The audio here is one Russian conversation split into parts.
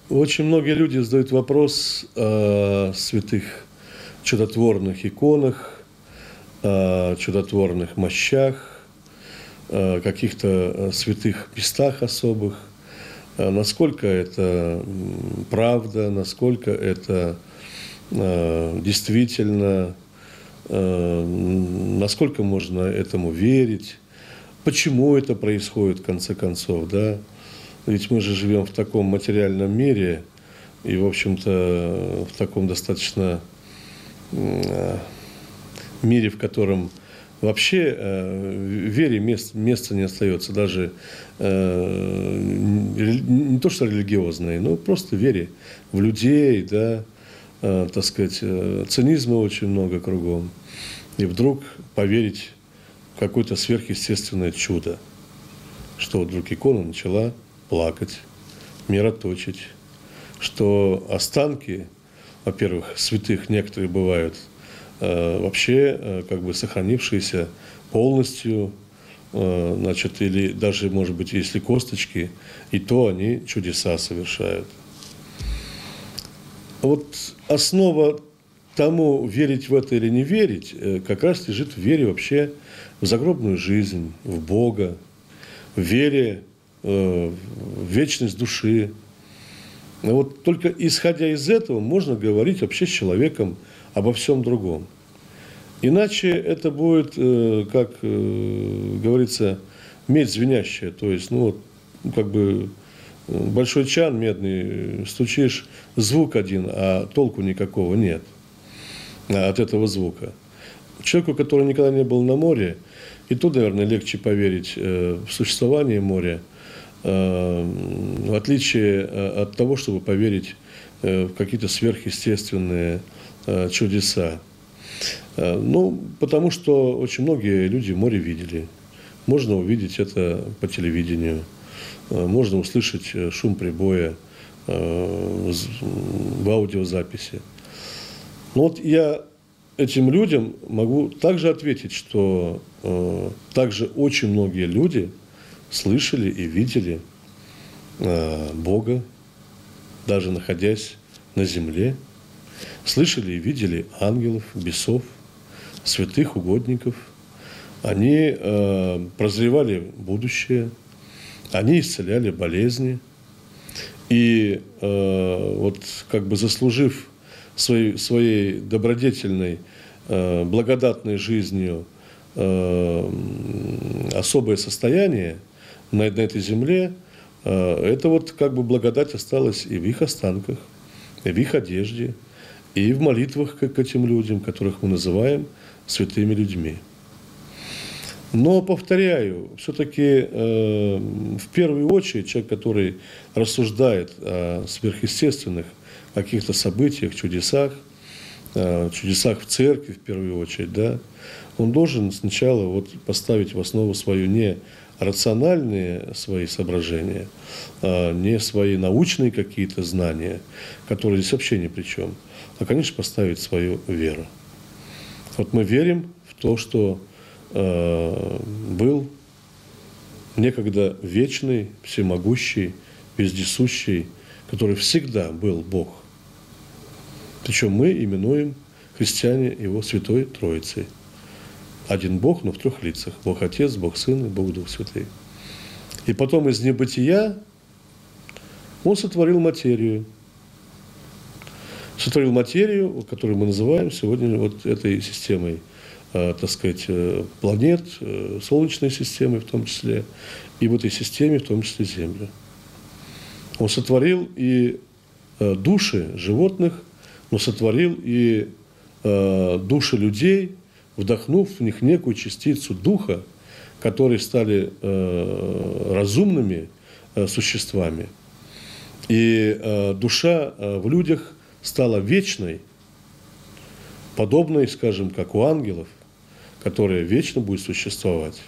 Очень многие люди задают вопрос о святых чудотворных иконах, о чудотворных мощах, о каких-то святых местах особых. Насколько это правда, насколько это действительно, насколько можно этому верить, почему это происходит в конце концов, да? Ведь мы же живем в таком материальном мире и, в общем-то, в таком достаточно мире, в котором вообще вере места не остается, даже не то что религиозной, но просто вере в людей, да, так сказать, цинизма очень много кругом. И вдруг поверить в какое-то сверхъестественное чудо, что вдруг икона начала плакать, мироточить, что останки, во-первых, святых некоторые бывают, вообще как бы сохранившиеся полностью, значит, или даже, может быть, если косточки, и то они чудеса совершают. Вот основа тому, верить в это или не верить, как раз лежит в вере вообще в загробную жизнь, в Бога, в вере в вечность души. Вот только исходя из этого можно говорить вообще с человеком обо всем другом. Иначе это будет, как говорится, медь звенящая. То есть, ну, как бы большой чан медный, стучишь, звук один, а толку никакого нет от этого звука. Человеку, который никогда не был на море, и тут, наверное, легче поверить в существование моря, в отличие от того, чтобы поверить в какие-то сверхъестественные чудеса. Ну, потому что очень многие люди море видели. Можно увидеть это по телевидению, можно услышать шум прибоя в аудиозаписи. Но вот я этим людям могу также ответить, что также очень многие люди слышали и видели Бога, даже находясь на земле. Слышали и видели ангелов, бесов, святых угодников. Они прозревали будущее, они исцеляли болезни. И вот как бы заслужив своей добродетельной, благодатной жизнью особое состояние на этой земле, это вот как бы благодать осталась и в их останках, и в их одежде, и в молитвах к этим людям, которых мы называем святыми людьми. Но, повторяю, все-таки в первую очередь человек, который рассуждает о сверхъестественных каких-то событиях, чудесах в церкви в первую очередь, да, он должен сначала вот поставить в основу свою не рациональные свои соображения, не свои научные какие-то знания, которые здесь вообще ни при чем, а, конечно, поставить свою веру. Вот мы верим в то, что был некогда вечный, всемогущий, вездесущий, который всегда был Бог. Причем мы именуем, христиане, его Святой Троицей. Один Бог, но в трех лицах. Бог Отец, Бог Сын и Бог Дух Святый. И потом из небытия Он сотворил материю. Сотворил материю, которую мы называем сегодня вот этой системой, так сказать, планет, Солнечной системы в том числе, и в этой системе в том числе Землю. Он сотворил и души животных, но сотворил и души людей, вдохнув в них некую частицу духа, которые стали разумными существами. И душа в людях стала вечной, подобной, скажем, как у ангелов, которая вечно будет существовать.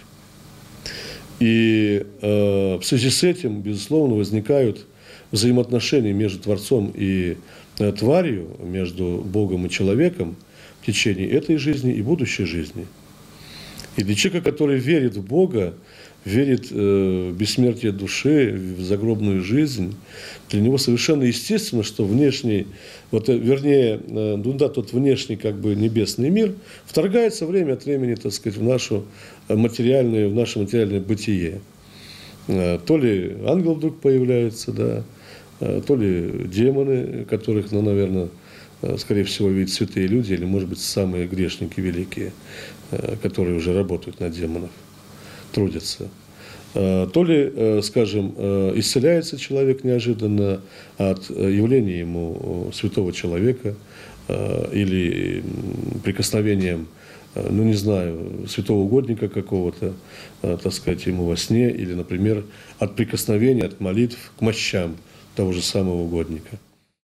И в связи с этим, безусловно, возникают взаимоотношения между Творцом и тварью, между Богом и человеком в течение этой жизни и будущей жизни. И для человека, который верит в Бога, верит в бессмертие души, в загробную жизнь, для него совершенно естественно, что внешний, тот внешний как бы небесный мир вторгается время от времени, так сказать, в наше материальное бытие. То ли ангел вдруг появляется, да, то ли демоны, которых, наверное, скорее всего, видят святые люди, или, может быть, самые грешники великие, которые уже работают на демонов, трудятся. То ли, скажем, исцеляется человек неожиданно от явления ему святого человека или прикосновением, святого угодника какого-то, так сказать, ему во сне, или, например, от прикосновения, от молитв к мощам того же самого угодника.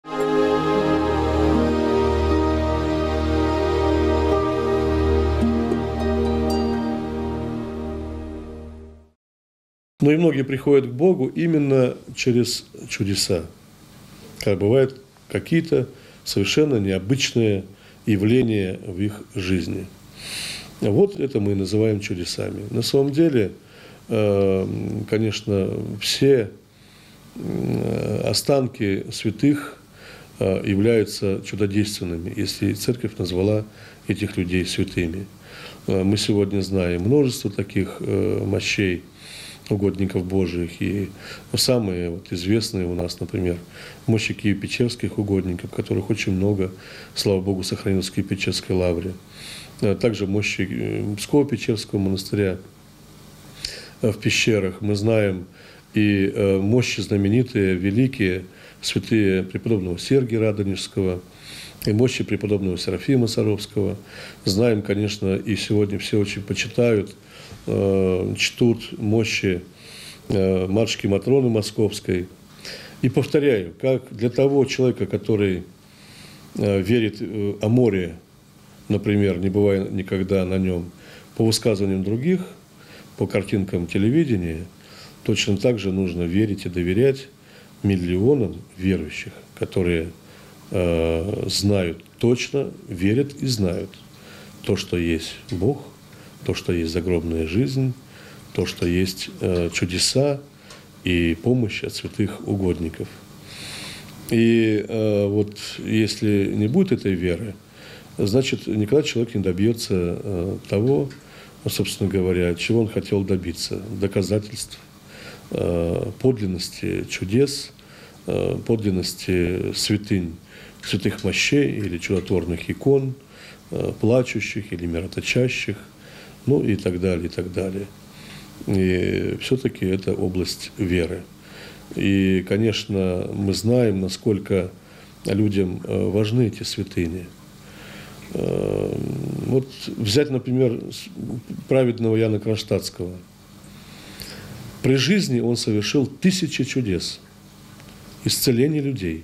Но и многие приходят к Богу именно через чудеса. Как бывают какие-то совершенно необычные явления в их жизни. Вот это мы и называем чудесами. На самом деле, конечно, все останки святых являются чудодейственными, если Церковь назвала этих людей святыми. Мы сегодня знаем множество таких мощей угодников Божиих, и самые известные у нас, например, мощи Киево-Печерских угодников, которых очень много, слава Богу, сохранилось в Киево-Печерской лавре. Также мощи Псково-Печерского монастыря в пещерах. Мы знаем и мощи знаменитые, великие, святые преподобного Сергия Радонежского, и мощи преподобного Серафима Саровского. Знаем, конечно, и сегодня все очень почитают, чтут мощи матушки Матроны Московской. И повторяю, как для того человека, который верит о море, например, не бывая никогда на нем, по высказываниям других, по картинкам телевидения, точно так же нужно верить и доверять миллионам верующих, которые знают точно, верят и знают то, что есть Бог, то, что есть загробная жизнь, то, что есть чудеса и помощь от святых угодников. И вот если не будет этой веры, значит, никогда человек не добьется того, собственно говоря, чего он хотел добиться. Доказательств подлинности чудес, подлинности святынь, святых мощей или чудотворных икон, плачущих или мироточащих, ну и так далее, и так далее. И все-таки это область веры. И, конечно, мы знаем, насколько людям важны эти святыни. Вот взять, например, праведного Иоанна Кронштадтского. При жизни он совершил 1000 чудес, исцеления людей.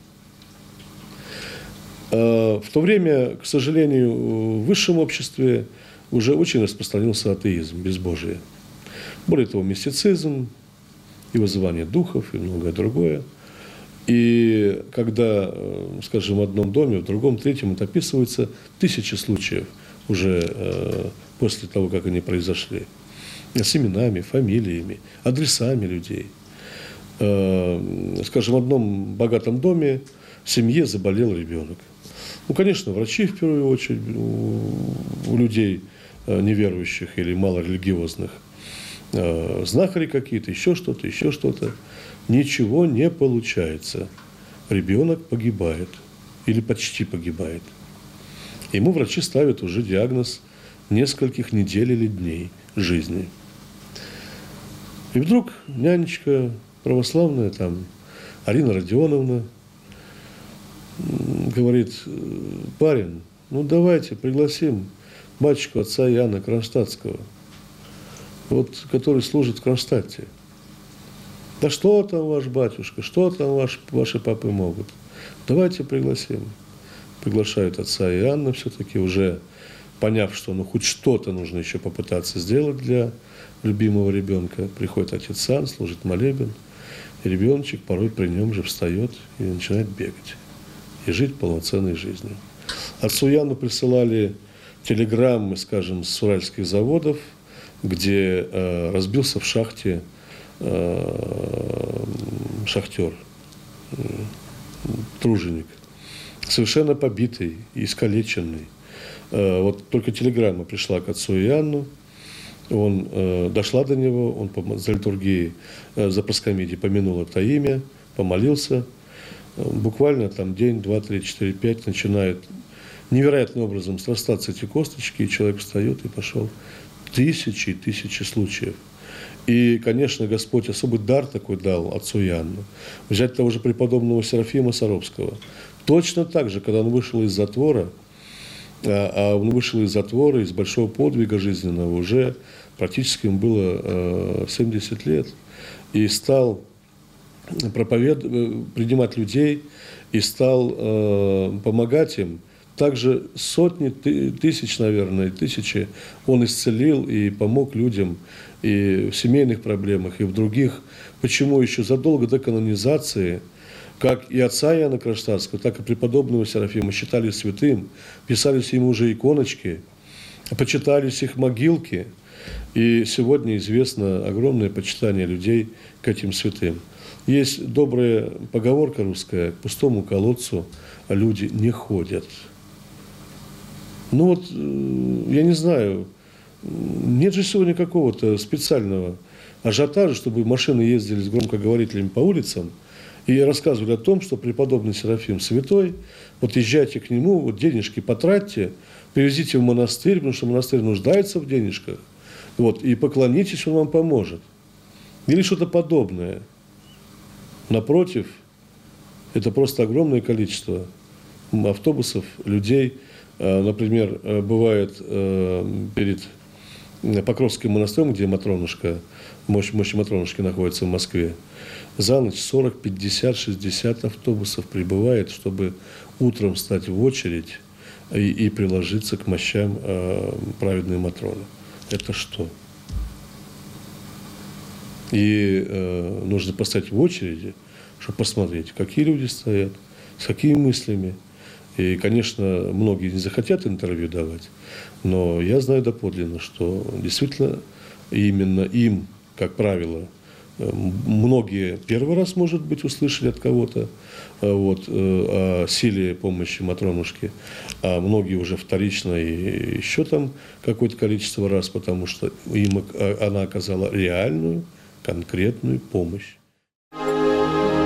В то время, к сожалению, в высшем обществе уже очень распространился атеизм, безбожие. Более того, мистицизм и вызывание духов и многое другое. И когда, скажем, в одном доме, в другом, третьем, это описывается 1000 случаев уже после того, как они произошли. С именами, фамилиями, адресами людей. Скажем, в одном богатом доме в семье заболел ребенок. Ну, конечно, врачи в первую очередь у людей неверующих или малорелигиозных, знахари какие-то, еще что-то. Ничего не получается. Ребенок погибает или почти погибает. Ему врачи ставят уже диагноз нескольких недель или дней жизни. И вдруг нянечка православная, там, Арина Родионовна, говорит: парень, ну давайте пригласим батюшку отца Иоанна Кронштадтского, вот, который служит в Кронштадте. Да что там ваш батюшка, что там ваши папы могут? Давайте пригласим. Приглашают отца Иоанна все-таки, уже поняв, что ну хоть что-то нужно еще попытаться сделать для любимого ребенка. Приходит отец Иоанн, служит молебен, и ребеночек порой при нем же встает и начинает бегать. И жить полноценной жизнью. Отцу Иоанну присылали телеграммы, скажем, с уральских заводов, где разбился в шахте шахтер, труженик, совершенно побитый, искалеченный. Вот только телеграмма пришла к отцу Иоанну, он дошла до него, он за литургией, за проскомидией помянул это имя, помолился. Буквально там день, 2, 3, 4, 5 начинает невероятным образом срастаться эти косточки, и человек встает и пошел. Тысячи и тысячи случаев. И, конечно, Господь особый дар такой дал отцу Иоанну. Взять того же преподобного Серафима Саровского. Точно так же, когда он вышел из затвора, он вышел из затвора, из большого подвига жизненного, уже практически ему было 70 лет, и стал принимать людей, и стал помогать им. Также сотни тысяч, наверное, тысячи он исцелил и помог людям и в семейных проблемах, и в других. Почему еще задолго до канонизации, как и отца Иоанна Кронштадтского, так и преподобного Серафима считали святым, писались ему уже иконочки, почитались их могилки. И сегодня известно огромное почитание людей к этим святым. Есть добрая поговорка русская: к пустому колодцу люди не ходят. Ну вот, я не знаю, нет же сегодня какого-то специального ажиотажа, чтобы машины ездили с громкоговорителями по улицам и рассказывали о том, что преподобный Серафим святой, вот езжайте к нему, вот денежки потратьте, привезите в монастырь, потому что монастырь нуждается в денежках, вот, и поклонитесь, он вам поможет. Или что-то подобное. Напротив, это просто огромное количество автобусов, людей. Например, бывает перед Покровским монастырем, где Матронушка, мощь Матронушки находится в Москве, за ночь 40, 50, 60 автобусов прибывает, чтобы утром встать в очередь и приложиться к мощам праведной Матроны. Это что? И нужно поставить в очереди, чтобы посмотреть, какие люди стоят, с какими мыслями. И, конечно, многие не захотят интервью давать, но я знаю доподлинно, что действительно именно им, как правило, многие первый раз, может быть, услышали от кого-то вот, о силе помощи Матронушки, а многие уже вторично и еще там какое-то количество раз, потому что им она оказала реальную, конкретную помощь.